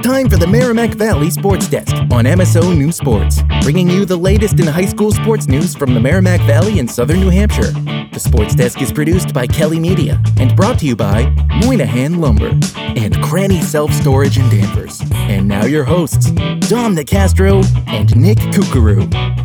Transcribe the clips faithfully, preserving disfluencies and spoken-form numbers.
time for the Merrimack Valley Sports Desk on M S O News Sports, bringing you the latest in high school sports news from the Merrimack Valley and Southern New Hampshire. The Sports Desk is produced by Kelly Media and brought to you by Moynihan Lumber and Cranny Self-Storage in Danvers. And now your hosts, Dom Nicastro and Nick Kukuru.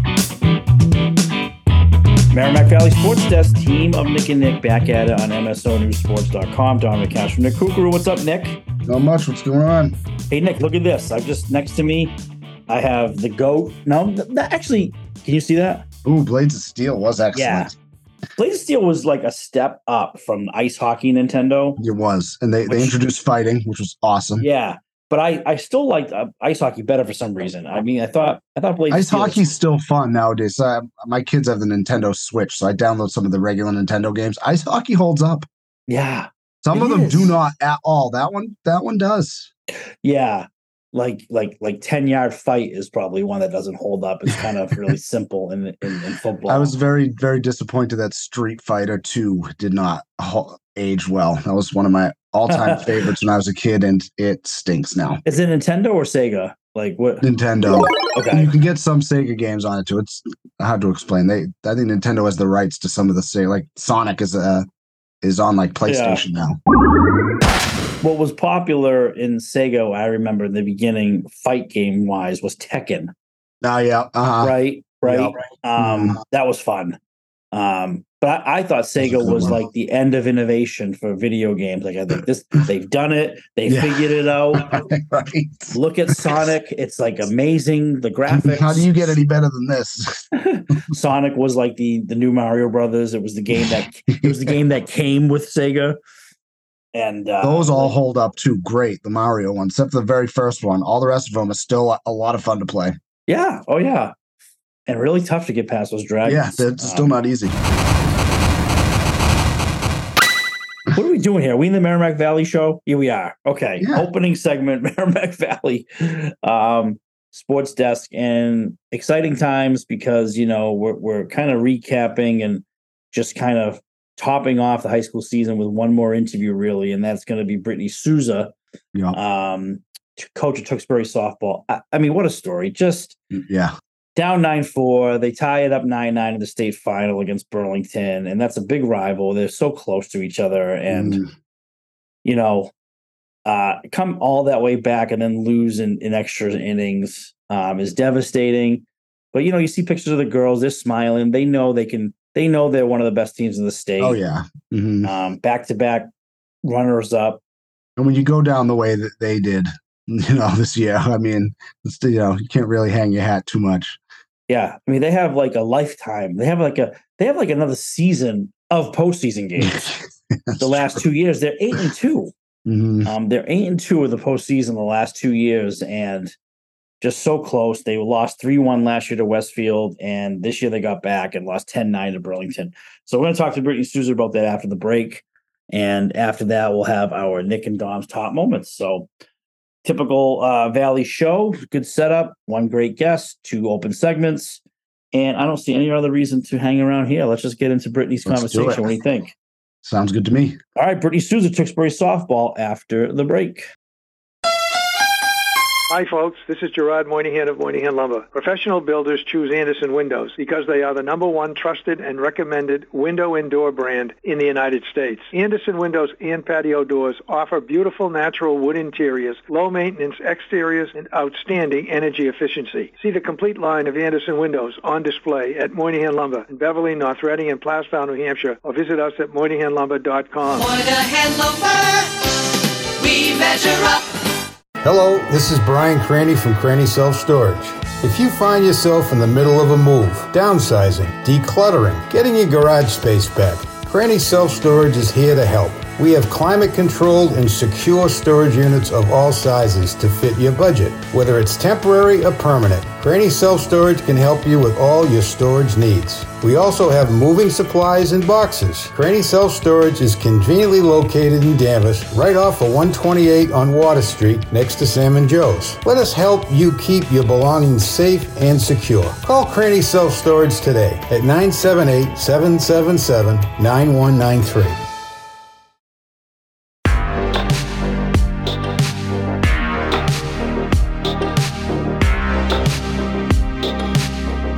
Merrimack Valley Sports Desk, team of Nick and Nick, back at it on M S O News Sports dot com. Dom Nicastro, Nick Kukuru. What's up, Nick? Not much. What's going on? Hey, Nick, look at this. I've just, next to me, I have the GOAT. No, that actually, can you see that? Ooh, Blades of Steel was excellent. Yeah. Blades of Steel was like a step up from Ice Hockey Nintendo. It was. And they, which, they introduced fighting, which was awesome. Yeah. But I, I still liked uh, Ice Hockey better for some reason. I mean, I thought I thought Blades Ice Hockey's was... still fun nowadays. Uh, my kids have the Nintendo Switch, so I download some of the regular Nintendo games. Ice Hockey holds up. Yeah. Some of them is. do not at all. That one, that one does. Yeah. Like like like ten yard fight is probably one that doesn't hold up. It's kind of really simple in, in in football. I was very very disappointed that Street Fighter two did not age well. That was one of my all time favorites when I was a kid, and it stinks now. Is it Nintendo or Sega? Like what? Nintendo. Okay. You can get some Sega games on it too. It's hard to explain. They I think Nintendo has the rights to some of the Sega. Like Sonic is a is on like PlayStation yeah. now. What was popular in Sega, I remember in the beginning, fight game wise, was Tekken. Oh yeah, uh-huh. right, right. Yep. Um, mm. That was fun. Um, but I, I thought Sega was like the end of innovation for video games. Like I think this, they've done it. They yeah. figured it out. Right. Look at Sonic; it's like amazing. The graphics. How do you get any better than this? Sonic was like the the new Mario Brothers. It was the game that it was the game that came with Sega. And uh, those all hold up too. Great, the Mario one, except for the very first one. All the rest of them are still a lot of fun to play. Yeah. Oh, yeah. And really tough to get past those dragons. Yeah, they're um, still not easy. What are we doing here? Are we in the Merrimack Valley show? Here we are. Okay. Yeah. Opening segment, Merrimack Valley um, Sports Desk. And exciting times because, you know, we're we're kind of recapping and just kind of topping off the high school season with one more interview, really, and that's going to be Brittany Souza, yeah. um, coach of Tewksbury softball. I, I mean, what a story! Just yeah, down nine four, they tie it up nine nine in the state final against Burlington, and that's a big rival. They're so close to each other, and mm. you know, uh, come all that way back and then lose in, in extra innings um, is devastating. But you know, you see pictures of the girls; they're smiling. They know they can. They know they're one of the best teams in the state. Oh, yeah. Mm-hmm. Um, back-to-back runners up. And when you go down the way that they did, you know, this year, I mean, it's, you know, you can't really hang your hat too much. Yeah. I mean, they have like a lifetime. They have like a, they have like another season of postseason games. the last true. two years, they're eight and two. Mm-hmm. Um, they're eight and two of the postseason the last two years. And just so close. They lost three one last year to Westfield, and this year they got back and lost ten nine to Burlington. So we're going to talk to Brittany Souza about that after the break. And after that, we'll have our Nick and Dom's top moments. So typical uh, Valley show, good setup, one great guest, two open segments. And I don't see any other reason to hang around here. Let's just get into Brittany's Let's conversation. What do you think? Sounds good to me. All right, Brittany Souza, Tewksbury softball after the break. Hi, folks. This is Gerard Moynihan of Moynihan Lumber. Professional builders choose Anderson Windows because they are the number one trusted and recommended window and door brand in the United States. Anderson Windows and patio doors offer beautiful natural wood interiors, low maintenance exteriors, and outstanding energy efficiency. See the complete line of Anderson Windows on display at Moynihan Lumber in Beverly, North Reading, and Plastown, New Hampshire, or visit us at Moynihan Lumber dot com. Moynihan Lumber, we measure up. Hello, this is Brian Cranny from Cranny Self-Storage. If you find yourself in the middle of a move, downsizing, decluttering, getting your garage space back, Cranny Self-Storage is here to help. We have climate-controlled and secure storage units of all sizes to fit your budget, whether it's temporary or permanent. Cranny Self-Storage can help you with all your storage needs. We also have moving supplies and boxes. Cranny Self-Storage is conveniently located in Danvers, right off of one twenty-eight on Water Street, next to Sam and Joe's. Let us help you keep your belongings safe and secure. Call Cranny Self-Storage today at nine seven eight, seven seven seven, nine one nine three.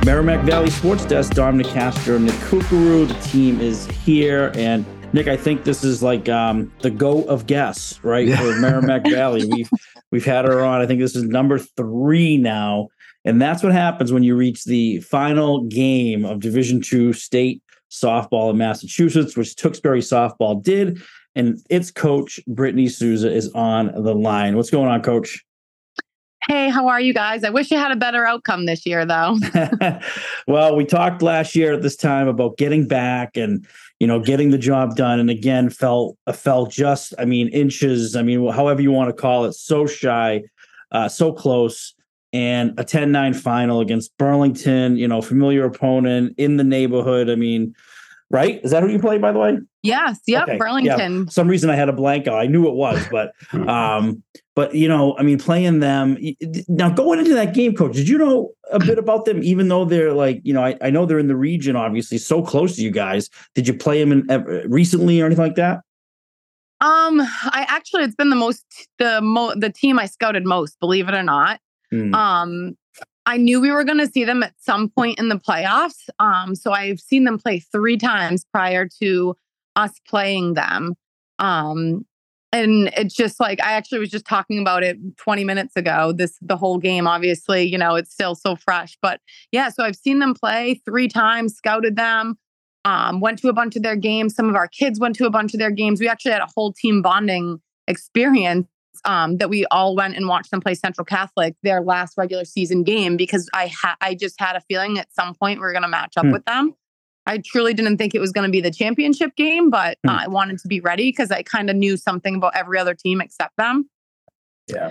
Merrimack Valley Sports Desk, Dominic Castro, Nick Kukuru. The team is here. And Nick, I think this is like um, the go of guests, right? Yeah. For Merrimack Valley. We've, we've had her on. I think this is number three now. And that's what happens when you reach the final game of Division two state softball in Massachusetts, which Tewksbury softball did. And its coach, Brittany Souza, is on the line. What's going on, Coach? Hey, how are you guys? I wish you had a better outcome this year, though. Well, we talked last year at this time about getting back and, you know, getting the job done. And again, fell, fell just, I mean, inches, I mean, however you want to call it, so shy, uh, so close. And a ten nine final against Burlington, you know, familiar opponent in the neighborhood. I mean, right? Is that who you played, by the way? Yes. Yep. Okay. Burlington. Yeah. For some reason I had a blank out. I knew it was, but, um, but you know, I mean, playing them now going into that game, Coach, did you know a bit about them, even though they're like, you know, I, I know they're in the region, obviously so close to you guys. Did you play them in, uh, recently or anything like that? Um, I actually, it's been the most, the mo the team I scouted most, believe it or not. Hmm. Um, I knew we were going to see them at some point in the playoffs. Um, so I've seen them play three times prior to us playing them. Um, and it's just like, I actually was just talking about it twenty minutes ago, this, the whole game, obviously, you know, it's still so fresh, but yeah, so I've seen them play three times, scouted them, um, went to a bunch of their games. Some of our kids went to a bunch of their games. We actually had a whole team bonding experience. Um, that we all went and watched them play Central Catholic, their last regular season game, because I ha- I just had a feeling at some point we were going to match up hmm. with them. I truly didn't think it was going to be the championship game, but hmm. uh, I wanted to be ready because I kind of knew something about every other team except them. Yeah.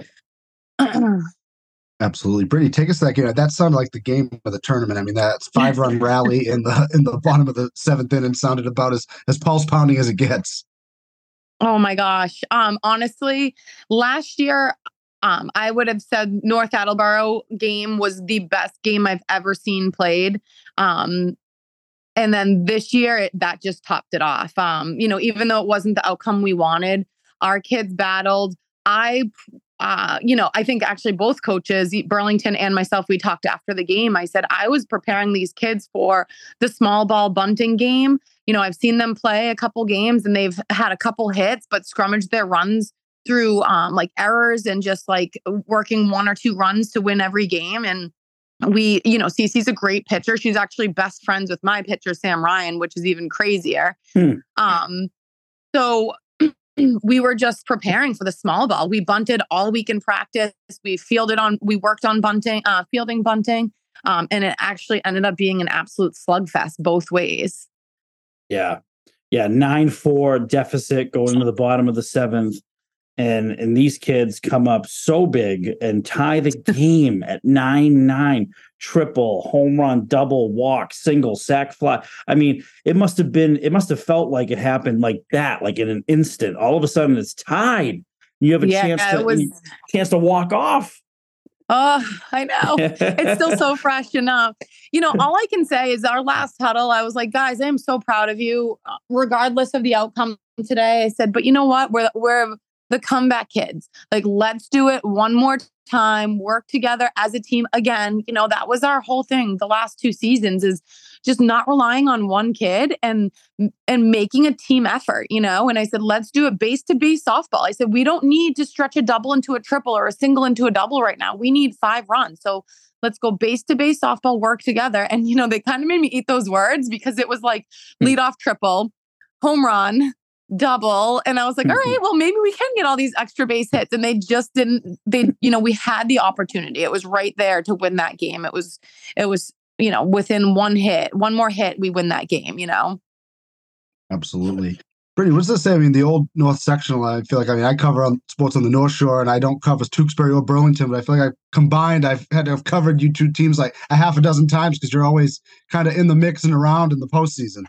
Absolutely. Brittany, take us to that game. That sounded like the game of the tournament. I mean, that five run rally in the in the bottom of the seventh inning sounded about as, as pulse pounding as it gets. Oh my gosh. Um, honestly, last year, um, I would have said North Attleboro game was the best game I've ever seen played. Um, and then this year, it, that just topped it off. Um, you know, even though it wasn't the outcome we wanted, our kids battled. I, uh, you know, I think actually both coaches, Burlington and myself, we talked after the game. I said, I was preparing these kids for the small ball bunting game. You know, I've seen them play a couple games and they've had a couple hits, but scrummaged their runs through um, like errors and just like working one or two runs to win every game. And we, you know, Cece's a great pitcher. She's actually best friends with my pitcher, Sam Ryan, which is even crazier. Hmm. Um, so we were just preparing for the small ball. We bunted all week in practice. We fielded on, we worked on bunting, uh, fielding bunting. Um, and it actually ended up being an absolute slugfest both ways. Yeah. Yeah. nine four deficit going to the bottom of the seventh. And and these kids come up so big and tie the game at nine nine, triple, home run, double, walk, single, sack, fly. I mean, it must have been, it must have felt like it happened like that, like in an instant. All of a sudden it's tied. You have a yeah, chance to was... chance to walk off. Oh, I know. It's still so fresh enough. You know, all I can say is our last huddle, I was like, guys, I'm so proud of you, regardless of the outcome today. I said, but you know what? We're, we're the comeback kids. Like, let's do it one more time, work together as a team. Again, you know, that was our whole thing the last two seasons, is just not relying on one kid and and making a team effort, you know? And I said, let's do it base to base softball. I said, we don't need to stretch a double into a triple or a single into a double right now. We need five runs. So let's go base to base softball, work together. And, you know, they kind of made me eat those words because it was like lead off triple, home run, double. And I was like, all right, well, maybe we can get all these extra base hits. And they just didn't, they, you know, we had the opportunity. It was right there to win that game. It was, it was, you know, within one hit, one more hit, we win that game, you know? Absolutely. Brittany, what's this say? I mean, the old North sectional, I feel like, I mean, I cover on sports on the North Shore and I don't cover Tewksbury or Burlington, but I feel like I combined, I've had to have covered you two teams like a half a dozen times because you're always kind of in the mix and around in the postseason.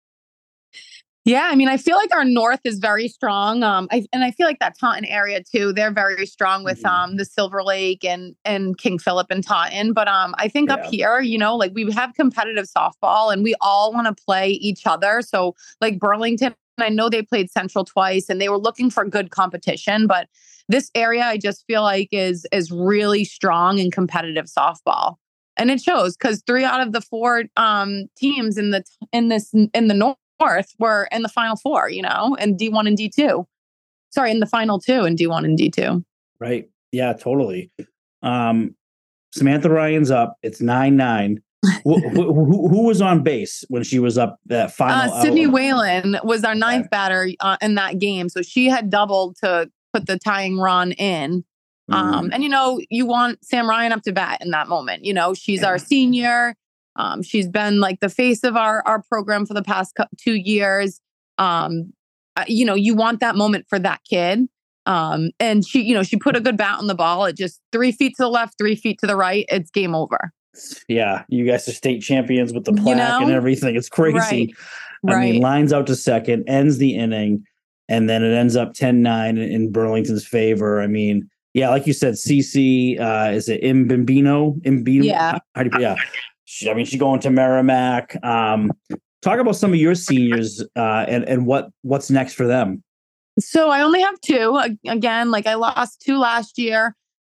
Yeah, I mean, I feel like our North is very strong. Um, I, and I feel like that Taunton area too, they're very strong with um the Silver Lake and and King Philip and Taunton. But um, I think yeah. up here, you know, like we have competitive softball and we all want to play each other. So like Burlington, I know they played Central twice and they were looking for good competition. But this area, I just feel like is is really strong in competitive softball. and it shows because three out of the four um, teams in the in this in the North were in the Final Four, you know, and D one and D two. Sorry, in the Final Two and D one and D two. Right. Yeah, totally. Um, Samantha Ryan's up. It's nine nine. who, who, who was on base when she was up that final? Uh, Sydney out? Whalen was our ninth okay. batter uh, in that game. So she had doubled to put the tying run in. Mm. Um, and, you know, you want Sam Ryan up to bat in that moment. You know, she's yeah. our senior. Um, she's been like the face of our, our program for the past two years. Um, uh, you know, you want that moment for that kid. Um, and she, you know, she put a good bat on the ball. It just three feet to the left, three feet to the right. It's game over. Yeah, you guys are state champions with the plaque, you know? And everything. It's crazy. Right. I right. mean, lines out to second, ends the inning, and then it ends up ten nine in Burlington's favor. I mean, yeah, like you said, Cece, uh, is it Mbimbino? Mbimbino? Yeah. How do you, yeah. She, I mean, she's going to Merrimack. Um, talk about some of your seniors uh, and, and what what's next for them. So I only have two. Again, like I lost two last year.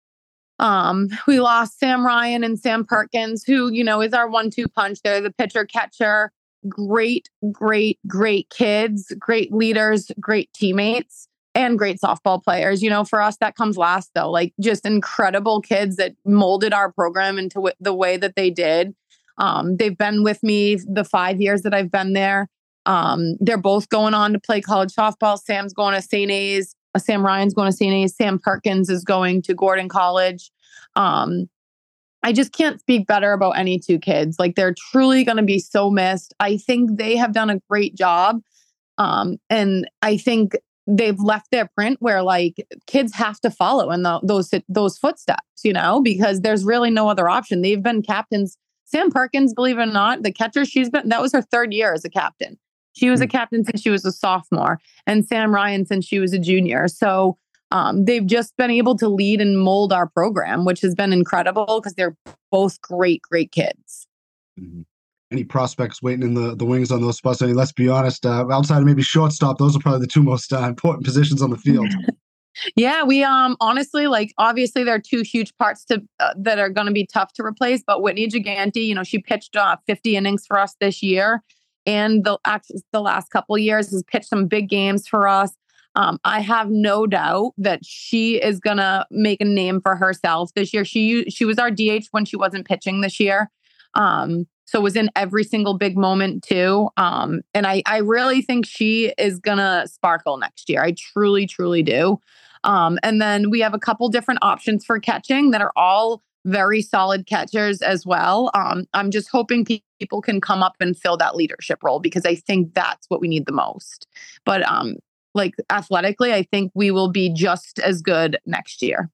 Um, we lost Sam Ryan and Sam Perkins, who, you know, is our one two punch. They're the pitcher catcher. Great, great, great kids, great leaders, great teammates, and great softball players. You know, for us, that comes last, though. Like just incredible kids that molded our program into w- the way that they did. Um, they've been with me the five years that I've been there. Um, they're both going on to play college softball. Sam's going to Saint A's. Uh, Sam Ryan's going to Saint A's. Sam Perkins is going to Gordon College. Um, I just can't speak better about any two kids. Like they're truly going to be so missed. I think they have done a great job. Um, and I think they've left their print where like kids have to follow in the, those, those footsteps, you know, because there's really no other option. They've been captains. Sam Perkins, believe it or not, the catcher, she's been, that was her third year as a captain. She was a captain since she was a sophomore, and Sam Ryan since she was a junior. So um, they've just been able to lead and mold our program, which has been incredible because they're both great, great kids. Mm-hmm. Any prospects waiting in the, the wings on those spots? I mean, let's be honest, uh, outside of maybe shortstop, those are probably the two most uh, important positions on the field. Yeah, we um honestly, like, obviously there are two huge parts to uh, that are going to be tough to replace. But Whitney Gigante, you know, she pitched uh, fifty innings for us this year. And the the last couple of years has pitched some big games for us. Um, I have no doubt that she is gonna make a name for herself this year. She she was our D H when she wasn't pitching this year, um, so was in every single big moment too. Um, and I I really think she is gonna sparkle next year. I truly truly do. Um, and then we have a couple different options for catching that are all very solid catchers as well. Um, I'm just hoping pe- people can come up and fill that leadership role because I think that's what we need the most. But um, like athletically, I think we will be just as good next year.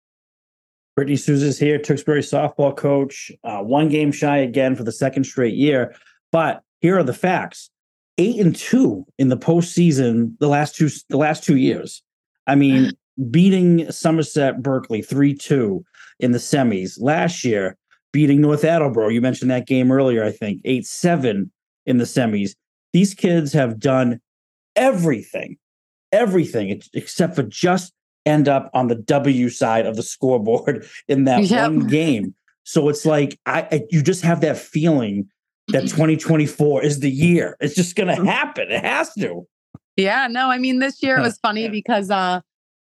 Brittany Souza's here, Tewksbury softball coach, uh, one game shy again for the second straight year. But here are the facts: eight and two in the postseason the last two the last two years. I mean, beating Somerset Berkeley three two in the semis last year, beating North Attleboro. You mentioned that game earlier, I think, eight seven in the semis. These kids have done everything, everything except for just end up on the W side of the scoreboard in that yep. one game. So it's like, I, I you just have that feeling that twenty twenty-four is the year. It's just going to happen. It has to. Yeah, no, I mean, this year it was funny yeah. because uh,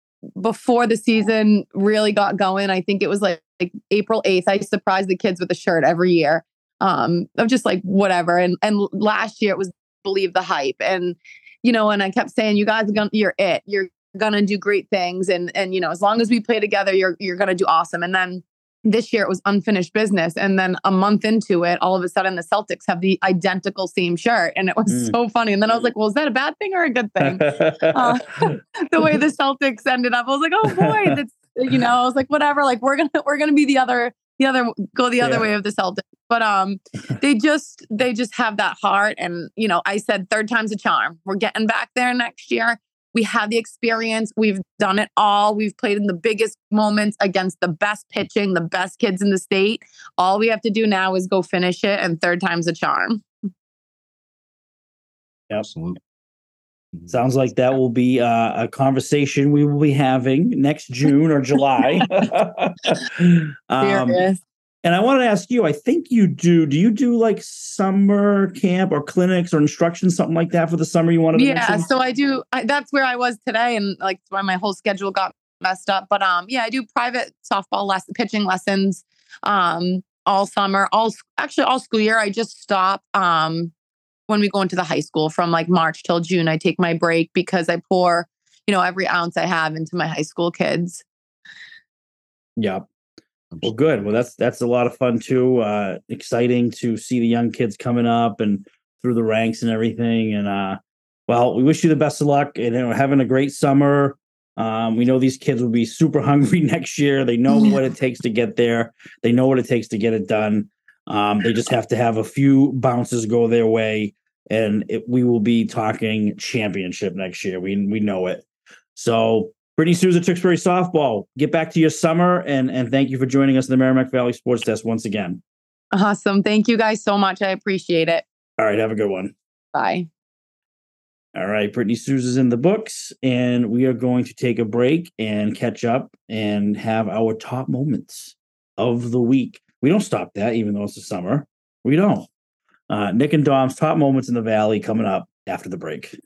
before the season really got going, I think it was like, like April eighth, I surprised the kids with a shirt every year. Um, of just like, whatever. And and last year it was Believe the Hype. And, you know, and I kept saying, you guys are gonna, you're it. You're going to do great things. And, and, you know, as long as we play together, you're, you're going to do awesome. And then this year it was unfinished business. And then a month into it, all of a sudden the Celtics have the identical same shirt. And it was mm. so funny. And then I was like, well, is that a bad thing or a good thing? uh, the way the Celtics ended up, I was like, oh boy, that's, you know, I was like, whatever, like we're going to, we're going to be the other, the other, go the other yeah. way of the Celtics. But um, they just, they just have that heart. And, you know, I said third time's a charm. We're getting back there next year. We have the experience. We've done it all. We've played in the biggest moments against the best pitching, the best kids in the state. All we have to do now is go finish it, and third time's a charm. Absolutely. Sounds like that will be uh, a conversation we will be having next June or July. um, And I wanted to ask you, I think you do, do you do like summer camp or clinics or instruction, something like that for the summer you wanted to Yeah, mention? so I do. I, that's where I was today, and like why my whole schedule got messed up. But um, yeah, I do private softball lesson, pitching lessons, um, all summer, all actually all school year. I just stop um when we go into the high school from like March till June. I take my break because I pour, you know, every ounce I have into my high school kids. Yeah. Well, good. Well, that's that's a lot of fun too. Uh, exciting to see the young kids coming up and through the ranks and everything. And uh, well, we wish you the best of luck and you know, having a great summer. Um, we know these kids will be super hungry next year. They know what it takes to get there. They know what it takes to get it done. Um, they just have to have a few bounces go their way, and it, we will be talking championship next year. We we know it. So. Brittany Souza, Tewksbury Softball, get back to your summer, and, and thank you for joining us in the Merrimack Valley Sports Desk once again. Awesome. Thank you guys so much. I appreciate it. All right. Have a good one. Bye. All right. Brittany Souza's in the books, and we are going to take a break and catch up and have our top moments of the week. We don't stop that, even though it's the summer. We don't. Uh, Nick and Dom's top moments in the Valley coming up after the break.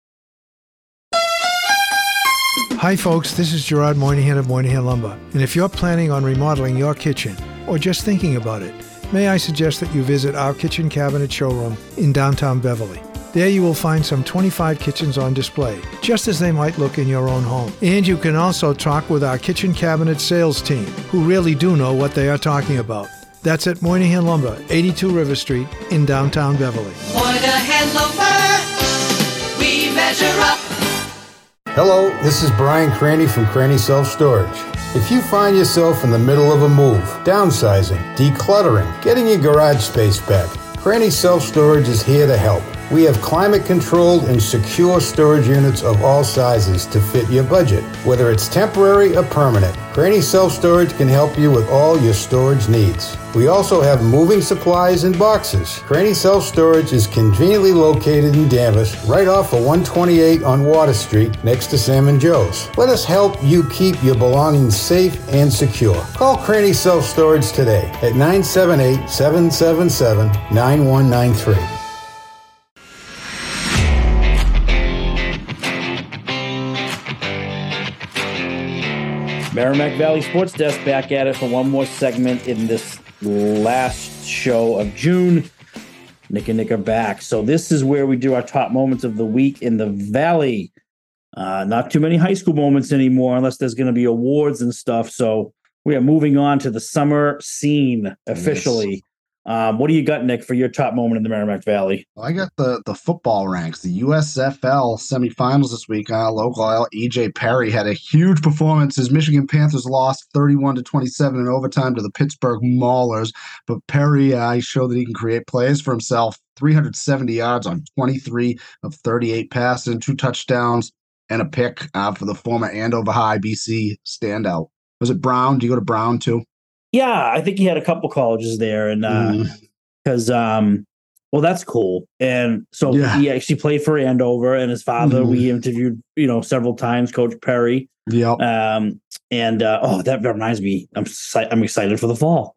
Hi folks, this is Gerard Moynihan of Moynihan Lumber, and if you're planning on remodeling your kitchen or just thinking about it, may I suggest that you visit our kitchen cabinet showroom in downtown Beverly. There you will find some twenty-five kitchens on display, just as they might look in your own home. And you can also talk with our kitchen cabinet sales team, who really do know what they are talking about. That's at Moynihan Lumber, eighty-two River Street in downtown Beverly. Moynihan Lumber, we measure up. Hello, this is Brian Craney from Craney Self Storage. If you find yourself in the middle of a move, downsizing, decluttering, getting your garage space back, Craney Self Storage is here to help. We have climate-controlled and secure storage units of all sizes to fit your budget. Whether it's temporary or permanent, Craney Self Storage can help you with all your storage needs. We also have moving supplies and boxes. Craney Self Storage is conveniently located in Danvers, right off of one twenty-eight on Water Street, next to Sam and Joe's. Let us help you keep your belongings safe and secure. Call Craney Self Storage today at nine seven eight, seven seven seven, nine one nine three. Merrimack Valley Sports Desk back at it for one more segment in this last show of June. Nick and Nick are back. So this is where we do our top moments of the week in the Valley. Uh, not too many high school moments anymore, unless there's going to be awards and stuff. So we are moving on to the summer scene officially. Yes. Um, what do you got, Nick, for your top moment in the Merrimack Valley? Well, I got the the football ranks, the U S F L semifinals this week. Uh, local E J Perry had a huge performance. His Michigan Panthers lost thirty-one to twenty-seven in overtime to the Pittsburgh Maulers. But Perry, uh, he showed that he can create plays for himself. three hundred seventy yards on twenty-three of thirty-eight passes, and two touchdowns and a pick uh, for the former Andover High B C standout. Was it Brown? Do you go to Brown too? Yeah, I think he had a couple colleges there, and because uh, mm. um, well, that's cool. And so yeah. he actually played for Andover, and his father mm. we interviewed, you know, several times, Coach Perry. Yeah. Um, and uh, oh, that reminds me, I'm I'm excited for the fall.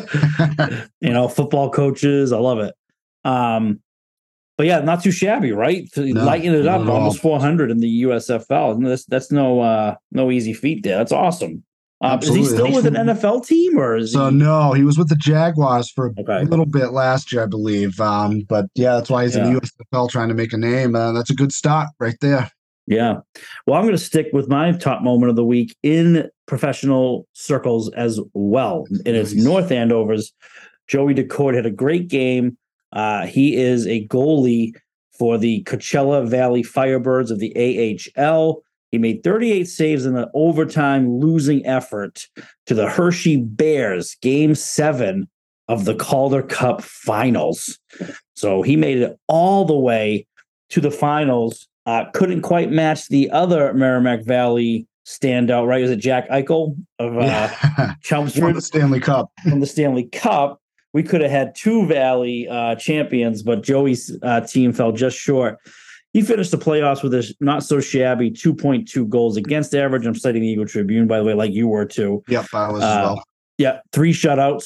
You know, football coaches, I love it. Um, but yeah, not too shabby, right? No, lighting it up, almost four hundred in the U S F L. And that's that's no uh, no easy feat there. That's awesome. Uh, is he still with an N F L team, or is so? He... No, he was with the Jaguars for okay. a little bit last year, I believe. Um, but yeah, that's why he's yeah. in the U S F L trying to make a name. Uh, that's a good start right there. Yeah. Well, I'm going to stick with my top moment of the week in professional circles as well, and it's nice. North Andover's Joey DeCourt had a great game. Uh, he is a goalie for the Coachella Valley Firebirds of the A H L. He made thirty-eight saves in an overtime losing effort to the Hershey Bears, game seven of the Calder Cup finals. So he made it all the way to the finals. Uh, couldn't quite match the other Merrimack Valley standout, right? Was it Jack Eichel of uh, yeah. Chelmsford? From the Stanley Cup. From the Stanley Cup. We could have had two Valley uh, champions, but Joey's uh, team fell just short. He finished the playoffs with a not so shabby two point two goals against average. I'm citing the Eagle Tribune, by the way, like you were too. Yep, I was uh, as well. Yeah, three shutouts.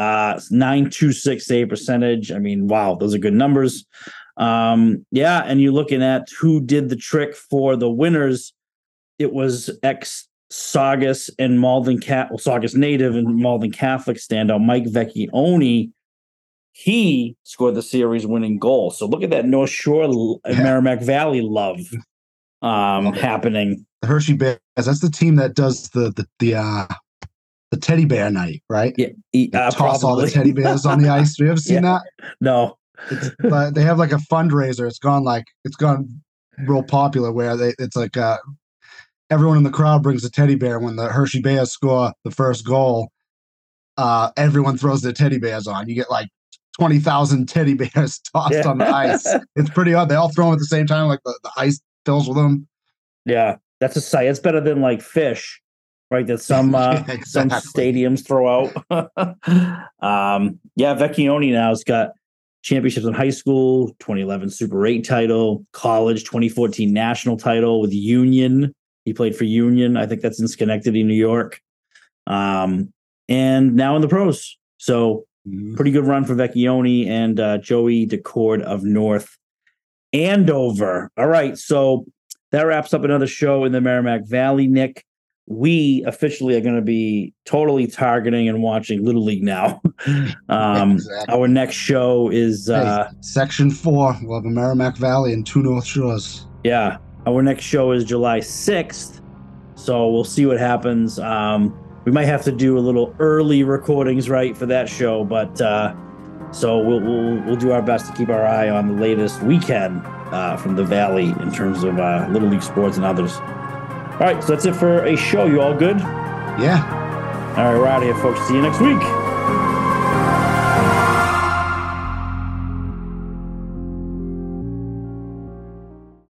Uh, nine two six save percentage. I mean, wow, those are good numbers. Um, yeah, and you're looking at who did the trick for the winners. It was ex Saugus and Malden Cat, well, Saugus native and Malden Catholic standout Mike Vecchione. He scored the series winning goal. So look at that North Shore and yeah. Merrimack Valley love um, okay. happening. The Hershey Bears. That's the team that does the the the uh, the teddy bear night, right? Yeah, he, uh, toss probably. all the teddy bears on the ice. Have you ever seen yeah. that? No. It's, uh, they have like a fundraiser. It's gone like it's gone real popular where they it's like uh, everyone in the crowd brings a teddy bear. When the Hershey Bears score the first goal, uh, everyone throws their teddy bears on. You get like twenty thousand teddy bears tossed yeah. on the ice. It's pretty odd. They all throw them at the same time, like the, the ice fills with them. Yeah, that's a sight. It's better than like fish, right? That some uh, yeah, exactly. some stadiums throw out. um, yeah, Vecchione now has got championships in high school, twenty eleven Super eight title, college, twenty fourteen national title with Union. He played for Union. I think that's in Schenectady, New York. Um, and now in the pros. So pretty good run for Vecchione and uh, Joey DeCord of North Andover. All right, so that wraps up another show in the Merrimack Valley, Nick. We officially are going to be totally targeting and watching Little League now. um, exactly. Our next show is... Uh, hey, Section four. We'll have a Merrimack Valley and two North Shores. Yeah. Our next show is July sixth. So we'll see what happens. Um, we might have to do a little early recordings, right, for that show. But uh, so we'll, we'll, we'll do our best to keep our eye on the latest weekend uh, from the Valley in terms of uh, Little League sports and others. All right, so that's it for a show. You all good? Yeah. All right, we're out of here, folks. See you next week.